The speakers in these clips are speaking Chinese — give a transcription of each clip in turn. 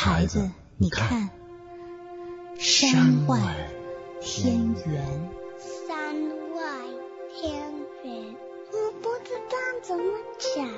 孩子，你看，山外天圆。 山外天圆，我不知道怎么讲。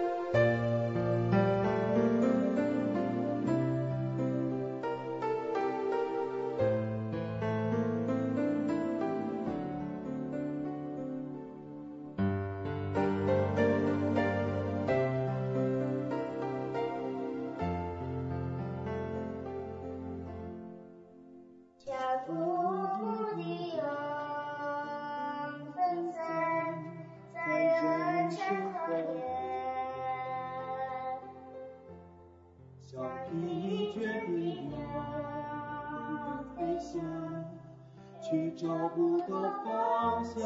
却找不到方向，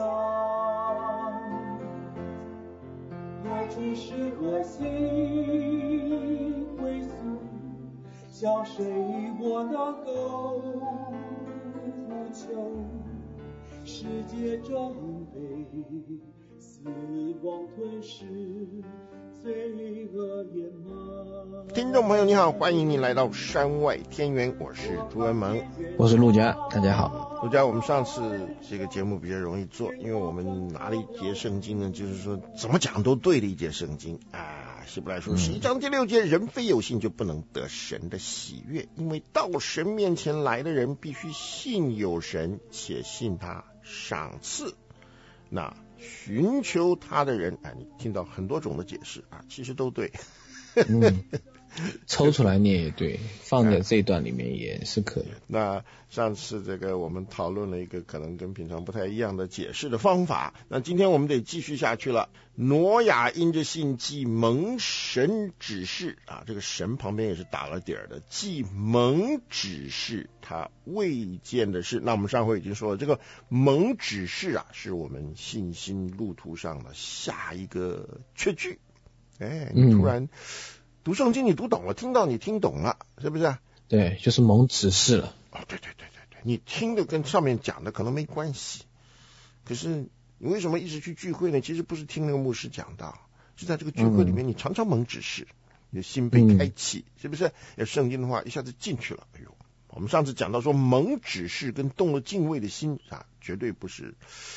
爱只是和心归宿，向谁我能够呼求？世界正被死亡吞噬，罪恶淹没。 听众朋友你好，欢迎你来到山外天圆，我是朱文萌， 我是陆家，大家好。 陆家，我们上次这个节目比较容易做，因为我们拿了一节圣经呢，就是说怎么讲都对的一节圣经啊。希伯来书11章第6节，人非有信就不能得神的喜悦，因为到神面前来的人必须信有神，且信他赏赐那寻求他的人。你听到很多种的解释啊，其实都对。 抽出来念也对，放在这一段里面也是可以。 那上次这个我们讨论了一个可能跟平常不太一样的解释的方法，那今天我们得继续下去了。挪亚因着信既蒙神指示啊，这个神旁边也是打了点儿的，既蒙指示他未见的事。那我们上回已经说了，这个蒙指示啊，是我们信心路途上的下一个缺句。你突然读圣经你读懂了，听到你听懂了，是不是？ 对，就是蒙指示了。 对，你听的跟上面讲的可能没关系，可是你为什么一直去聚会呢？其实不是听那个牧师讲道，是在这个聚会里面你常常蒙指示，你的心被开启，是不是？要圣经的话一下子进去了。我们上次讲到说蒙指示跟动了敬畏的心啊，绝对不是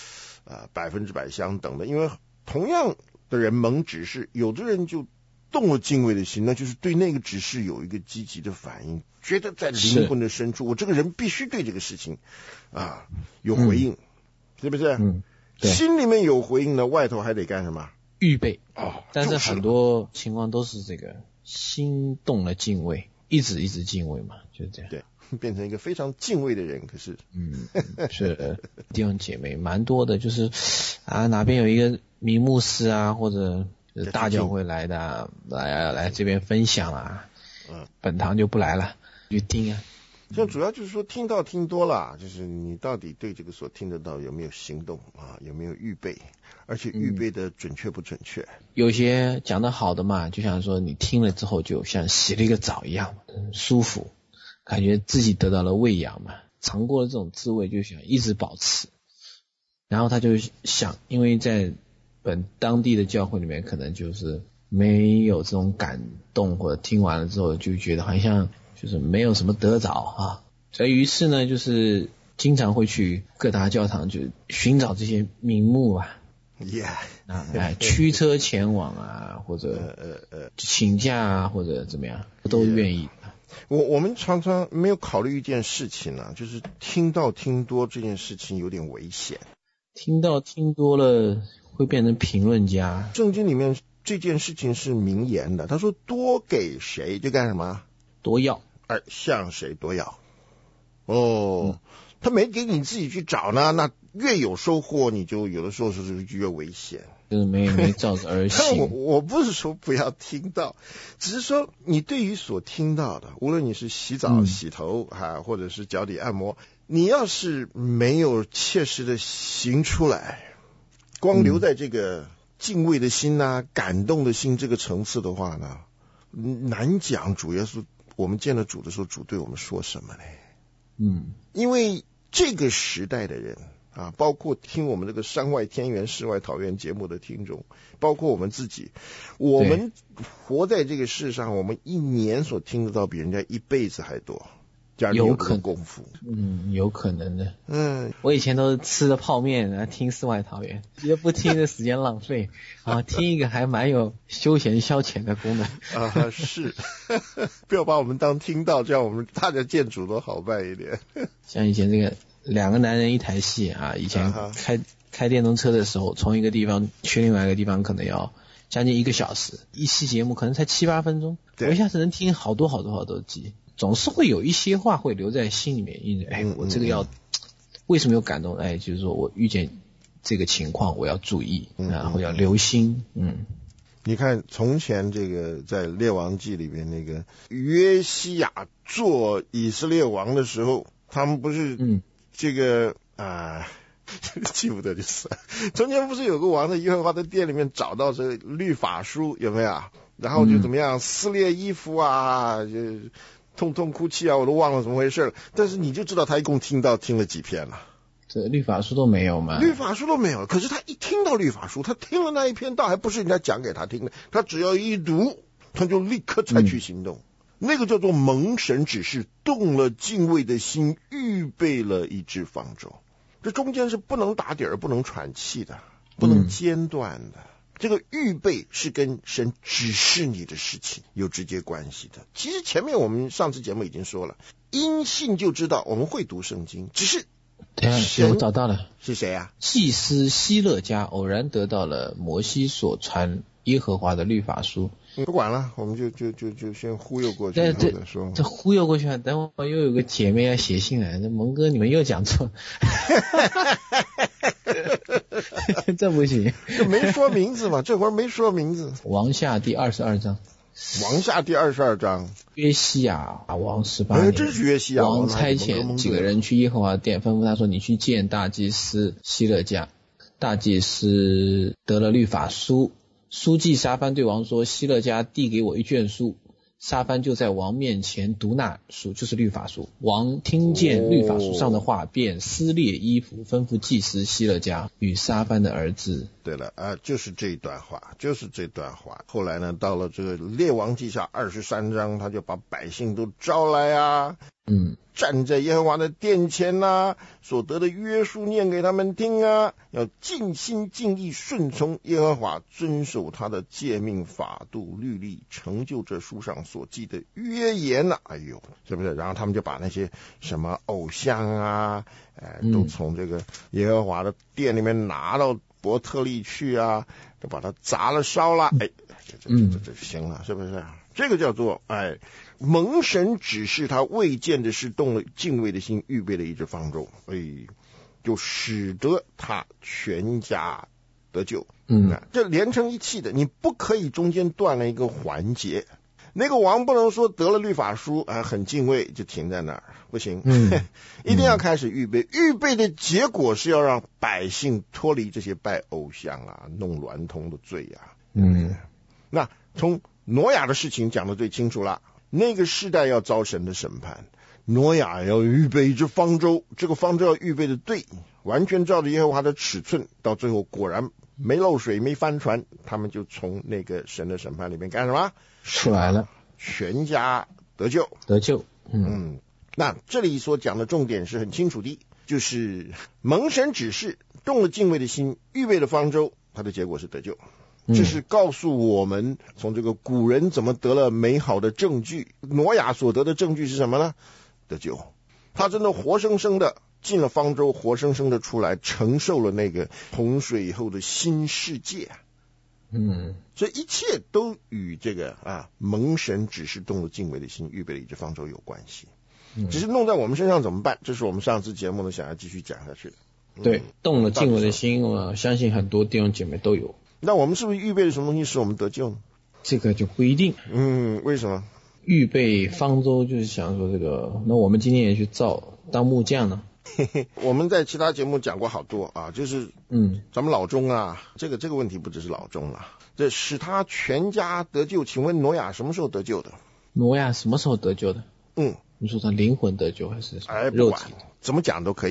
100%相等的，因为同样的人蒙指示，有的人就动了敬畏的心，那就是对那个指示有一个积极的反应，觉得在灵魂的深处，我这个人必须对这个事情有回应，是不是？对，心里面有回应呢，外头还得干什么？ 预备。但是很多情况都是这个心动了敬畏，一直敬畏嘛，就是这样。 对，变成一个非常敬畏的人。可是是弟兄姐妹蛮多的，就是哪边有一个名牧师啊，或者大教会来的来这边分享本堂就不来了，就听啊。 这主要就是说听到听多了，就是你到底对这个所听得到有没有行动有没有预备，而且预备的准确不准确。 有些讲得好的嘛，就像说你听了之后就像洗了一个澡一样，舒服，感觉自己得到了喂养嘛，尝过了这种滋味就想一直保持。然后他就想，因为在当地的教会里面可能就是没有这种感动，或者听完了之后就觉得好像就是没有什么得着所以于是呢就是经常会去各大教堂就寻找这些名目驱车前往或者请假或者怎么样都愿意。 我们常常没有考虑一件事情就是听到听多这件事情有点危险。 听到听多了会变成评论家。 圣经里面这件事情是明言的，他说多给谁就干什么？ 多要。 向谁多要？他没给你自己去找呢，那越有收获你就有的时候是越危险， 就是没照着而行。 我不是说不要听到，只是说你对于所听到的，无论你是洗澡洗头或者是脚底按摩，你要是没有切实的行出来，光留在这个敬畏的心感动的心这个层次的话呢，难讲主耶稣我们见了主的时候主对我们说什么呢？因为这个时代的人啊，包括听我们这个山外天园世外桃源节目的听众，包括我们自己，我们活在这个世上，我们一年所听得到比人家一辈子还多。 有可能功夫， 有可能的。我以前都是吃着泡面然后听世外桃源，觉得不听的时间浪费啊，听一个还蛮有休闲消遣的功能啊。是，不要把我们当听到，这样我们大家建筑都好办一点。 像以前这个两个男人一台戏啊，以前开电动车的时候，从一个地方去另外一个地方可能要将近1个小时，一期节目可能才7-8分钟，我一下子能听好多集。总是会有一些话会留在心里面，因为我这个为什么有感动？就是说我遇见这个情况，我要注意，然后要留心。 你看从前这个在列王记里边，那个约西亚做以色列王的时候，他们不是这个记不得就是从前不是有个王在耶和华的殿里面找到这律法书，有没有？然后就怎么样撕裂衣服啊，就痛痛哭泣啊，我都忘了怎么回事了。但是你就知道他一共听了几篇了。 这律法书都没有吗？ 律法书都没有，可是他一听到律法书，他听了那一篇倒还不是人家讲给他听的，他只要一读，他就立刻采取行动。那个叫做蒙神指示，动了敬畏的心，预备了一只方舟。这中间是不能打底儿，不能喘气的，不能间断的。这个预备是跟神指示你的事情有直接关系的。其实前面我们上次节目已经说了，因信就知道我们会读圣经，只是我找到了， 是谁啊？ 祭司希勒家偶然得到了摩西所传耶和华的律法书。 不管了，我们就先忽悠过去再说。 这忽悠过去啊！等会又有个姐妹要写信来，那蒙哥你们又讲错，这不行， 这没说名字嘛，这会儿没说名字。 王下第22章。 王下第22章， 约西亚王18年， 这是约西亚王差遣几个人去耶和华殿，吩咐他说：“你去见大祭司希勒家。”大祭司得了律法书，书记沙番对王说：“希勒家递给我一卷书。”沙番就在王面前读那书，就是律法书。王听见律法书上的话，便撕裂衣服，吩咐祭司希勒家与沙番的儿子。 对了就是这段话。后来呢，到了这个列王记下23章，他就把百姓都招来啊，站在耶和华的殿前啊，所得的约书念给他们听啊，要尽心尽意顺从耶和华，遵守他的诫命法度律例，成就这书上所记的约言啊。是不是？然后他们就把那些什么偶像啊，都从这个耶和华的殿里面拿到伯特利去啊，就把它砸了烧了。这行了，是不是？这个叫做蒙神指示他未见的事，动了敬畏的心，预备了一只方舟，就使得他全家得救。这连成一气的，你不可以中间断了一个环节。那个王不能说得了律法书很敬畏就停在那儿，不行。一定要开始预备。预备的结果是要让百姓脱离这些拜偶像啊、弄娈童的罪啊。那从挪亚的事情讲得最清楚了，那个世代要遭神的审判，挪亚要预备一只方舟，这个方舟要预备的对，完全照着耶和华的尺寸，到最后果然没漏水没翻船，他们就从那个神的审判里面干什么？ 出来了， 全家得救。那这里所讲的重点是很清楚的，就是蒙神指示，动了敬畏的心，预备了方舟，它的结果是得救。这是告诉我们从这个古人怎么得了美好的证据。挪亚所得的证据是什么呢？得救。他真的活生生的进了方舟，活生生的出来，承受了那个洪水以后的新世界。所以一切都与这个蒙神指示动了敬畏的心，预备了一只方舟有关系。只是弄在我们身上怎么办？这是我们上次节目呢想要继续讲下去的。 对，动了敬畏的心，我相信很多弟兄姐妹都有。 那我们是不是预备了什么东西使我们得救呢？ 这个就不一定。 为什么？ 预备方舟就是想说这个，那我们今天也去当木匠呢。 我们在其他节目讲过好多就是咱们老钟这个问题不只是老钟了，这使他全家得救。请问挪亚什么时候得救的？ 挪亚什么时候得救的？你说他灵魂得救还是肉体？ 怎么讲都可以。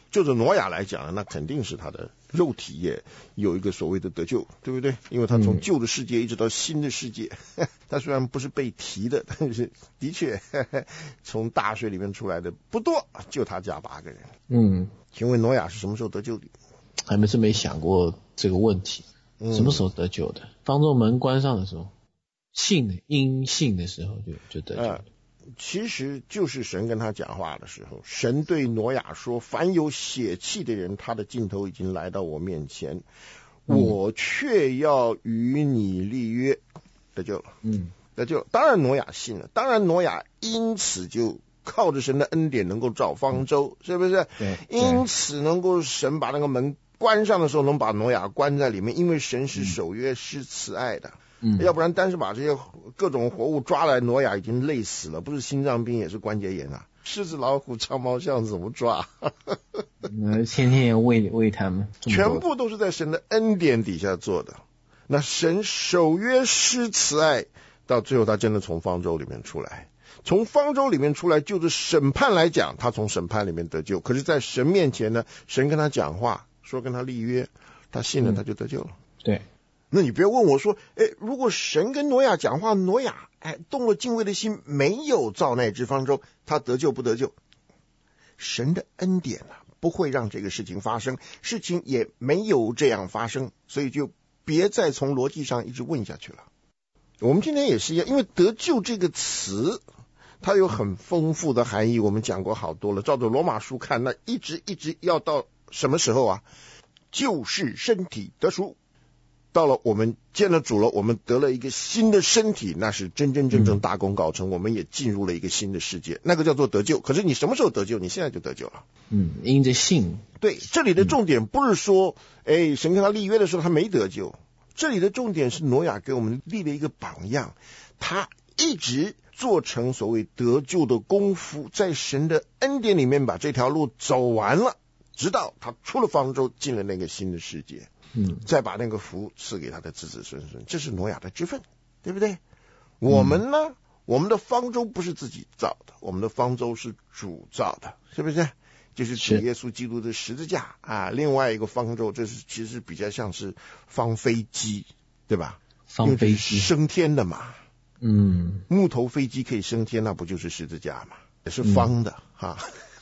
就着挪亚来讲呢，那肯定是他的肉体也有一个所谓的得救，对不对？因为他从旧的世界一直到新的世界，他虽然不是被提的，但是的确从大水里面出来的不多，就他家8个人。请问挪亚是什么时候得救的？ 还没想过这个问题，什么时候得救的？方舟门关上的时候，因信的时候就得救了。 其实就是神跟他讲话的时候，神对挪亚说，凡有血气的人，他的尽头已经来到我面前，我却要与你立约，得救了。得救了。当然挪亚信了，当然挪亚因此就靠着神的恩典能够造方舟，是不是？因此能够神把那个门关上的时候，能把挪亚关在里面，因为神是守约是慈爱的。要不然单是把这些各种活物抓来，挪亚已经累死了，不是心脏病也是关节炎啊。狮子老虎长毛象怎么抓？ 天天要喂他们， 全部都是在神的恩典底下做的。那神守约施慈爱，到最后他真的从方舟里面出来，从方舟里面出来，就是审判来讲，他从审判里面得救。可是在神面前呢，神跟他讲话，说跟他立约，他信了，他就得救了。 对。 那你别问我说，如果神跟挪亚讲话，挪亚动了敬畏的心，没有造那只方舟，他得救不得救？神的恩典不会让这个事情发生，事情也没有这样发生，所以就别再从逻辑上一直问下去了。我们今天也是一样，因为得救这个词它有很丰富的含义，我们讲过好多了。照着罗马书看，那一直要到什么时候啊？就是身体得赎，到了我们见了主了，我们得了一个新的身体，那是真正大功告成，我们也进入了一个新的世界，那个叫做得救。可是你什么时候得救？你现在就得救了。 因着信。 对，这里的重点不是说神跟他立约的时候他没得救，这里的重点是挪亚给我们立了一个榜样，他一直做成所谓得救的功夫，在神的恩典里面把这条路走完了，直到他出了方舟，进了那个新的世界，再把那个福赐给他的子子孙孙，这是挪亚的职分，对不对？我们呢，我们的方舟不是自己造的，我们的方舟是主造的，是不是？就是主耶稣基督的十字架啊。另外一个方舟，这是其实比较像是方飞机，对吧？ 方飞机升天的嘛。木头飞机可以升天，那不就是十字架嘛？也是方的哈。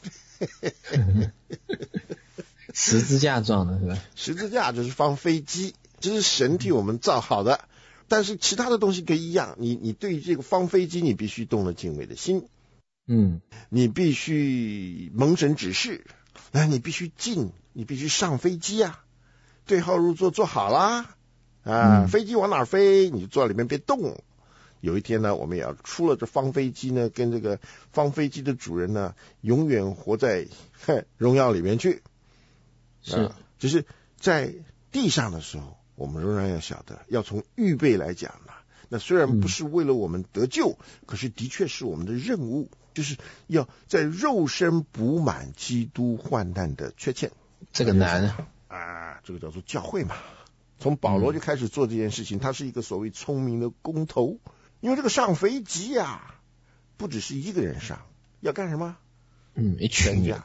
十字架状的是吧？ 十字架就是方飞机，这是神替我们造好的。但是其他的东西可以一样，你对于这个方飞机，你必须动了敬畏的心。你必须蒙神指示，你必须进，你必须上飞机啊，对号入座，坐好啦飞机往哪飞，你就坐在里面别动。有一天呢，我们也要出了这方飞机呢，跟这个方飞机的主人呢，永远活在荣耀里面去。 是， 只是在地上的时候，我们仍然要晓得，要从预备来讲呢。那虽然不是为了我们得救，可是的确是我们的任务，就是要在肉身补满基督患难的缺欠。 这个难啊，这个叫做教会嘛。从保罗就开始做这件事情，他是一个所谓聪明的工头。因为这个上飞机啊，不只是一个人上，要干什么？ 一群人，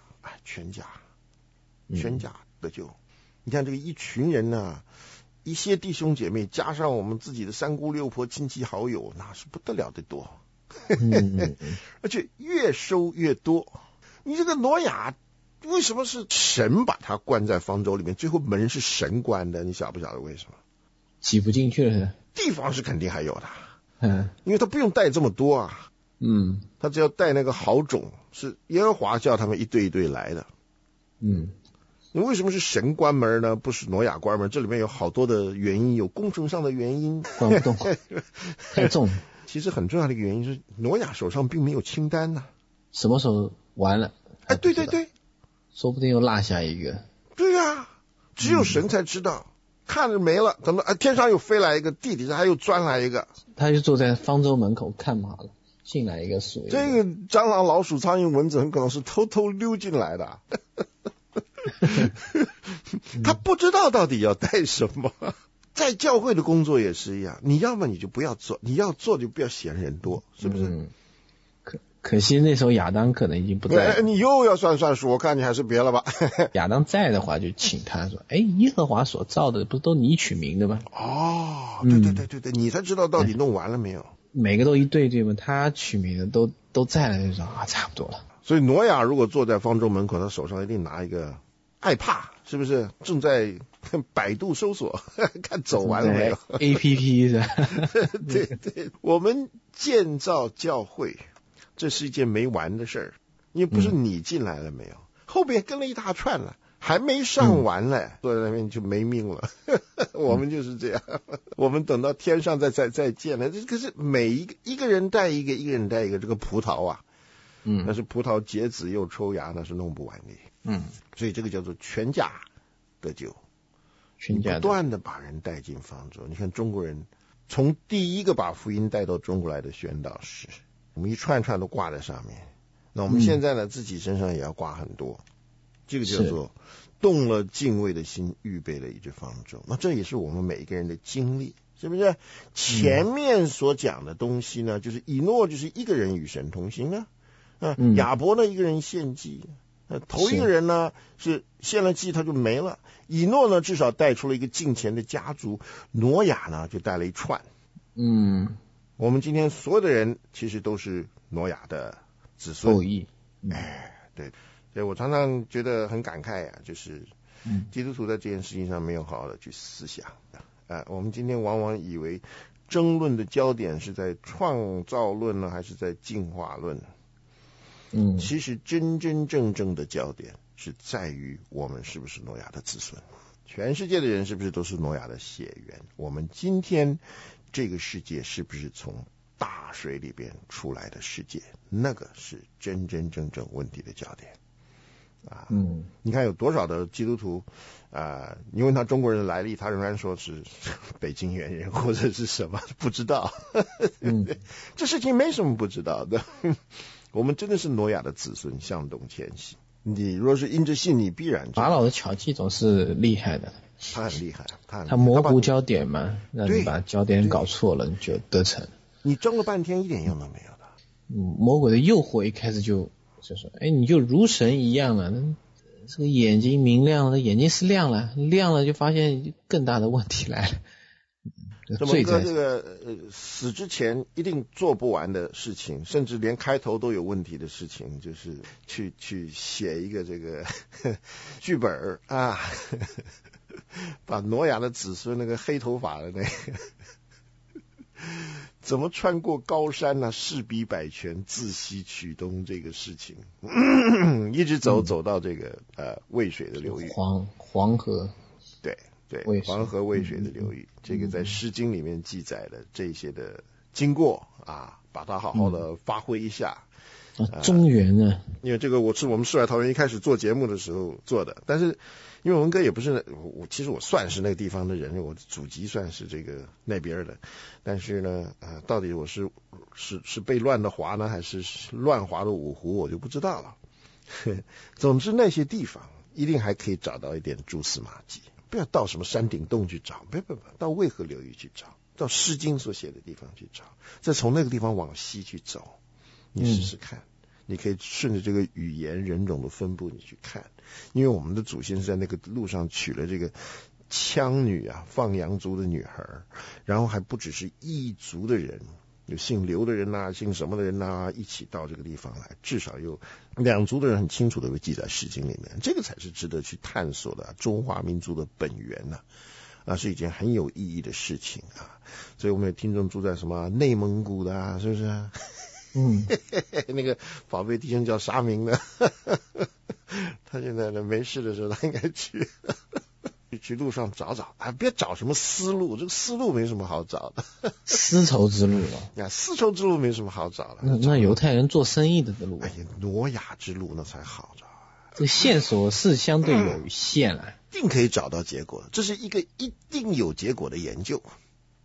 全家得救。你看这个一群人呢，一些弟兄姐妹加上我们自己的三姑六婆亲戚好友，那是不得了的多。而且越收越多。你这个挪亚为什么是神把他关在方舟里面，最后门是神关的？你晓不晓得为什么？ 挤不进去了。 地方是肯定还有的。因为他不用带这么多啊。他只要带那个好种，是耶和华叫他们一队一队来的。你为什么是神关门呢？不是挪亚关门？这里面有好多的原因，有工程上的原因， 关不动，太重。 其实很重要的一个原因是挪亚手上并没有清单呐。 什么时候完了？ 对对对， 说不定又落下一个。 对啊，只有神才知道。看着没了，等到天上又飞来一个，地底下还又钻来一个， 他就坐在方舟门口看嘛了，进来一个水。 这个蟑螂、老鼠、苍蝇、蚊子很可能是偷偷溜进来的。他不知道到底要带什么。在教会的工作也是一样，你要么你就不要做，你要做就不要嫌人多，是不是？ 可惜那时候亚当可能已经不在了。 你又要算数，我看你还是别了吧。 亚当在的话，就请他说：“哎，耶和华所造的不都你取名的吗？” 哦，对，你才知道到底弄完了没有？ 每个都一对对吗？他取名的都在了，就说啊，差不多了。 所以挪亚如果坐在方舟门口，他手上一定拿一个iPad，是不是？正在百度搜索看走完了没有 ？APP 是吧？ 对，我们建造教会，这是一件没完的事儿，因为不是你进来了没有，后边跟了一大串了，还没上完呢，坐在那边就没命了。我们就是这样，我们等到天上再见了。可是每一个人带一个，一个人带一个，这个葡萄啊，那是葡萄结籽又抽芽，那是弄不完的。所以这个叫做全家得救，不断的把人带进方舟。你看中国人从第一个把福音带到中国来的宣道士，我们一串串都挂在上面。那我们现在呢，自己身上也要挂很多，这个叫做动了敬畏的心，预备了一只方舟。那这也是我们每一个人的经历，是不是？前面所讲的东西呢，就是以诺就是一个人与神同行啊，亚伯呢一个人献祭，头一个人呢是献了祭他就没了，以诺呢至少带出了一个敬虔的家族，挪亚呢就带了一串。我们今天所有的人其实都是挪亚的子孙后裔。 对，所以我常常觉得很感慨啊，就是基督徒在这件事情上没有好好的去思想。我们今天往往以为争论的焦点是在创造论呢，还是在进化论？其实真正的焦点是在于我们是不是挪亚的子孙，全世界的人是不是都是挪亚的血缘，我们今天这个世界是不是从大水里边出来的世界，那个是真问题的焦点。你看有多少的基督徒你问他中国人的来历，他仍然说是北京猿人或者是什么不知道。这事情没什么不知道的。我们真的是挪亚的子孙，向东迁徙。你若是因着信，你必然。 法老的巧计总是厉害的， 他很厉害， 他模糊焦点嘛，让你把焦点搞错了，你就得逞。 你争了半天一点用都没有的。 魔鬼的诱惑一开始就说，你就如神一样了，这个眼睛明亮了，眼睛是亮了就发现更大的问题来了。 这么一个这个死之前一定做不完的事情，甚至连开头都有问题的事情，就是去写一个这个剧本啊，把挪亚的子孙那个黑头发的那个怎么穿过高山呢？势比百泉，自西取东这个事情，一直走到这个渭水的流域， 黄河。 对，黄河渭水的流域，这个在《诗经》里面记载的这些的经过把它好好的发挥一下。 中原呢？ 因为这个是我们世外桃源一开始做节目的时候做的，但是因为文哥也不是其实我算是那个地方的人，我的祖籍算是这个那边的，但是呢到底我是被乱的华呢，还是乱华的五湖，我就不知道了。总之那些地方一定还可以找到一点蛛丝马迹。不要到什么山顶洞去找，不，到渭河流域去找，到《诗经》所写的地方去找，再从那个地方往西去走，你试试看，你可以顺着这个语言人种的分布你去看，因为我们的祖先是在那个路上娶了这个羌女放羊族的女孩，然后还不只是异族的人，有姓刘的人姓什么的人一起到这个地方来，至少有两族的人很清楚的会记在《诗经》里面，这个才是值得去探索的中华民族的本源是一件很有意义的事情所以我们有听众住在什么内蒙古的是不是？那个宝贝弟兄叫沙明的，他现在呢没事的时候他应该去路上找找别找什么丝路，这个丝路没什么好找的。 丝绸之路丝绸之路没什么好找的。 那犹太人做生意的路， 挪亚之路那才好找。 这个线索是相对有限了， 一定可以找到结果，这是一个一定有结果的研究。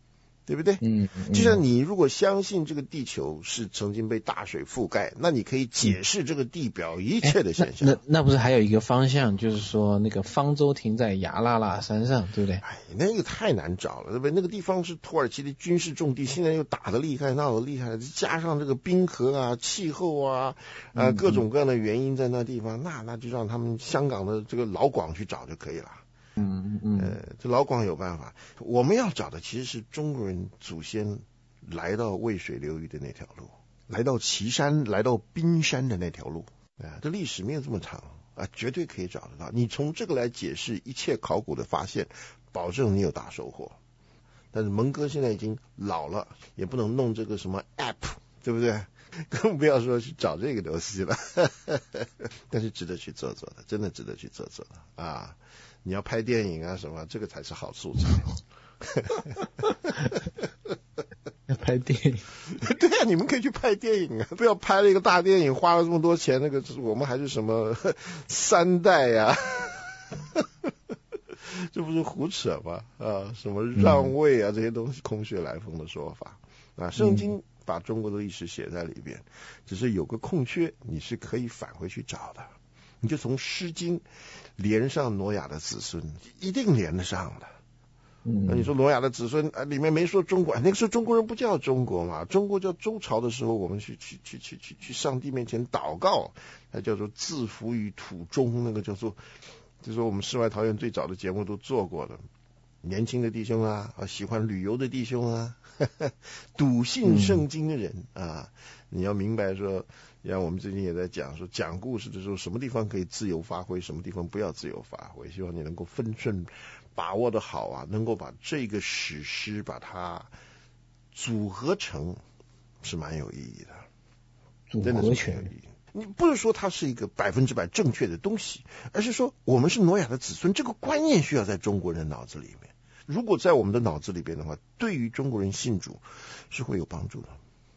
对不对？就像你如果相信这个地球是曾经被大水覆盖，那你可以解释这个地表一切的现象。 那不是还有一个方向，就是说那个方舟停在雅拉拉山上，对不对？ 那个太难找了，对不对？那个地方是土耳其的军事重地，现在又打得厉害，闹得厉害，加上这个冰河啊、气候啊、各种各样的原因在那地方，那就让他们香港的这个老广去找就可以了。这老广有办法。我们要找的其实是中国人祖先来到渭水流域的那条路，来到岐山、来到宾山的那条路。这历史没有这么长绝对可以找得到。你从这个来解释一切考古的发现，保证你有大收获。但是蒙哥现在已经老了，也不能弄这个什么 app， 对不对？更不要说去找这个东西了。但是值得去做做的，真的值得去做做的啊！你要拍电影啊什么，这个才是好素材。 要拍电影？ 对啊，你们可以去拍电影啊！不要拍了一个大电影，花了这么多钱，那个我们还是什么3代呀？这不是胡扯吗？什么让位啊，这些东西空穴来风的说法圣经把中国的历史写在里边，只是有个空缺，你是可以返回去找的。你就从诗经连上挪亚的子孙，一定连得上的。那你说挪亚的子孙里面没说中国，那个时候中国人不叫中国嘛，中国叫周朝的时候，我们去上帝面前祷告，那叫做自服于土中，那个叫做，就是我们世外桃源最早的节目都做过的。年轻的弟兄喜欢旅游的弟兄笃信圣经的人你要明白说，像我们最近也在讲说，讲故事的时候，什么地方可以自由发挥，什么地方不要自由发挥。希望你能够分寸把握的好能够把这个史诗把它组合成，是蛮有意义的，真的是蛮有意义。你不是说它是一个100%正确的东西，而是说我们是挪亚的子孙，这个观念需要在中国人脑子里面。如果在我们的脑子里边的话，对于中国人信主是会有帮助的。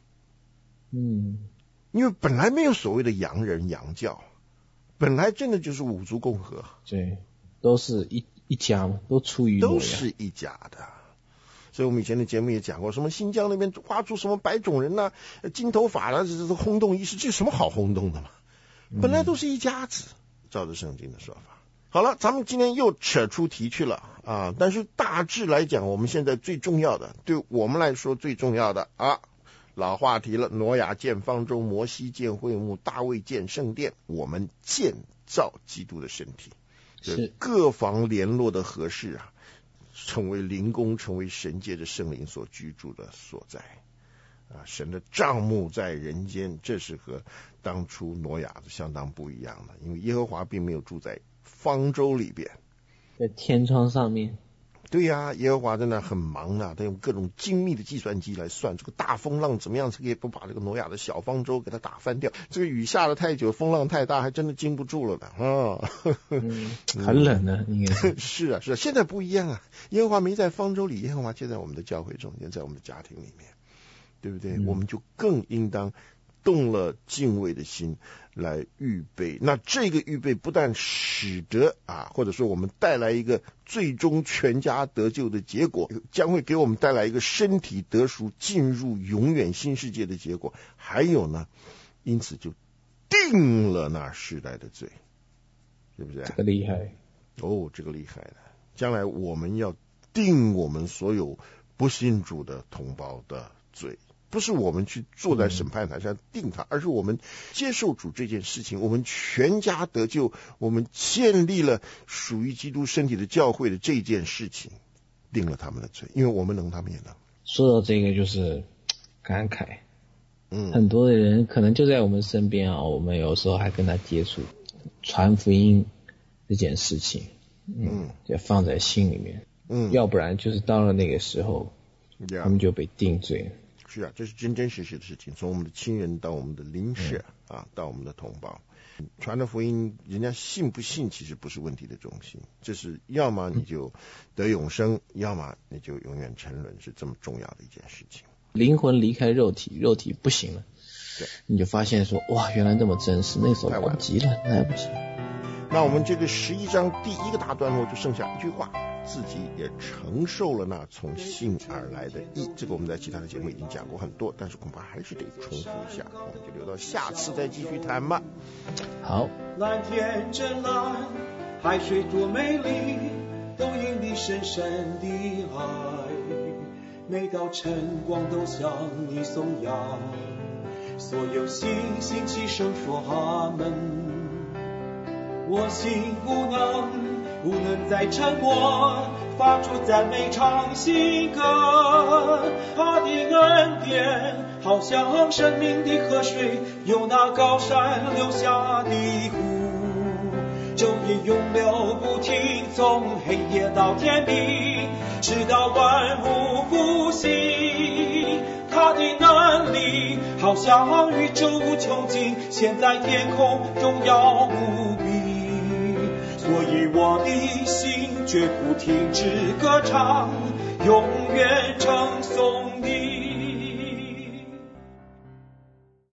因为本来没有所谓的洋人洋教，本来真的就是五族共和， 对，都是一家嘛，都出于都是一家的。所以我们以前的节目也讲过，什么新疆那边挖出什么白种人金头发这是轰动一时，这有什么好轰动的嘛？本来都是一家子，照着圣经的说法。好了，咱们今天又扯出题去了但是大致来讲，我们现在最重要的，对我们来说最重要的老话题了，挪亚建方舟，摩西建会幕，大卫建圣殿，我们建造基督的身体，是各房联络的合适成为灵宫，成为神界的圣灵所居住的所在神的帐幕在人间，这是和当初挪亚相当不一样的，因为耶和华并没有住在方舟里边， 在天窗上面。 对呀，耶和华在那很忙他用各种精密的计算机来算这个大风浪怎么样才可以不把这个挪亚的小方舟给它打翻掉。这个雨下得太久，风浪太大，还真的经不住了的很冷的应该是啊，现在不一样耶和华没在方舟里，耶和华就在我们的教会中间，在我们的家庭里面，对不对？我们就更应当动了敬畏的心来预备。那这个预备不但使得或者说我们带来一个最终全家得救的结果，将会给我们带来一个身体得赎进入永远新世界的结果，还有呢，因此就定了那世代的罪，是不是？ 这个厉害这个厉害的。将来我们要定我们所有不信主的同胞的罪，不是我们去坐在审判台上定他，而是我们接受主这件事情，我们全家得救，我们建立了属于基督身体的教会的这件事情，定了他们的罪，因为我们能，他们也能。 说到这个就是感慨，很多的人可能就在我们身边我们有时候还跟他接触，传福音这件事情就放在心里面要不然就是到了那个时候他们就被定罪了。 是这是真真实实的事情，从我们的亲人到我们的邻舍到我们的同胞，传的福音，人家信不信其实不是问题的中心，这是要么你就得永生，要么你就永远沉沦，是这么重要的一件事情。 灵魂离开肉体，肉体不行了，对，你就发现说哇，原来这么真实，那时候来不及了，来不及。 那我们这个11章第一个大段落就剩下一句话， 自己也承受了那从信而来的义。这个我们在其他的节目已经讲过很多，但是恐怕还是得重复一下，我们就留到下次再继续谈吧。 好。 蓝天真蓝，海水多美丽，都因你深深的爱。每道晨光都向你颂扬，所有星星齐声说阿门。我心无能再沉默，发出赞美唱新歌。他的恩典好像生命的河水，由那高山流下的湖，昼夜永流不停，从黑夜到天明，直到万物复兴。他的能力好像宇宙无穷尽，现在天空荣耀无比。所以我的心绝不停止歌唱，永远称颂你。